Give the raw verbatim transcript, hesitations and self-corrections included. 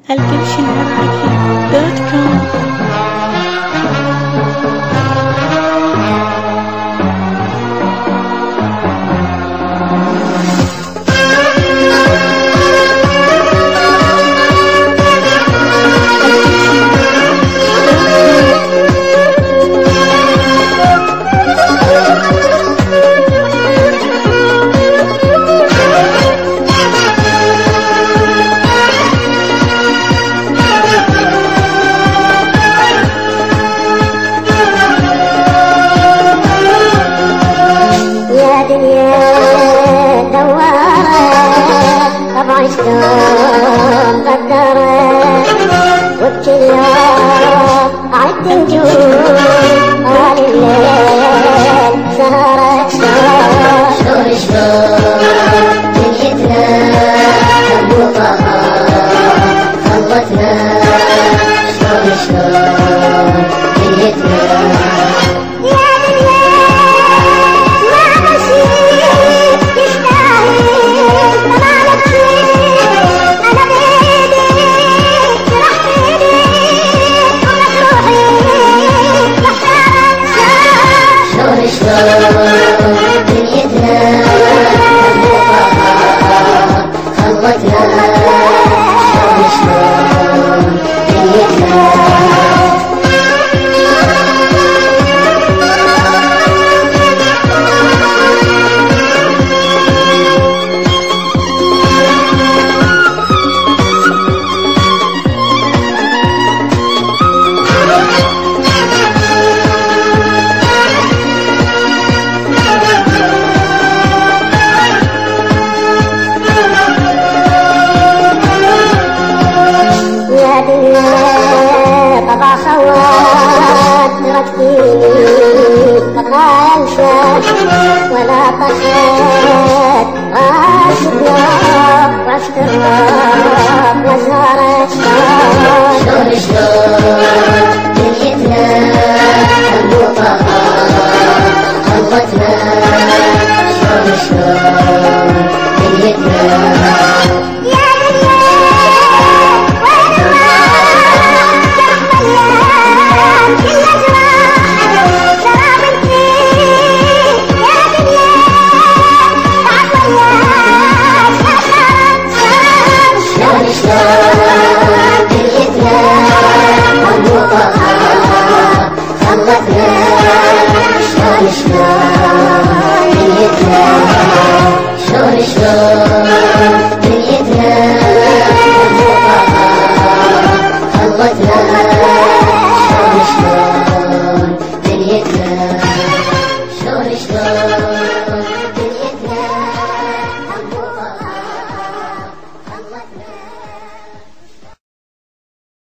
القرش العراقي دوت كوم. طبعا شلون قدرت وبكل يوم عد نجوم طال الليل سهرت شلون شلون دنيتنا مربوطة خلتنا شلون شلون دنيتنا طبع خوات تركتيني تخالفت ولا طشت راسنا وعشت الراب وزارت شلون شلون دنيتنا مربوطة خلتنا شلون شلون دنيتنا شلون شلون دنيتنا خلتنا شلون شلون دنيتنا شلون شلون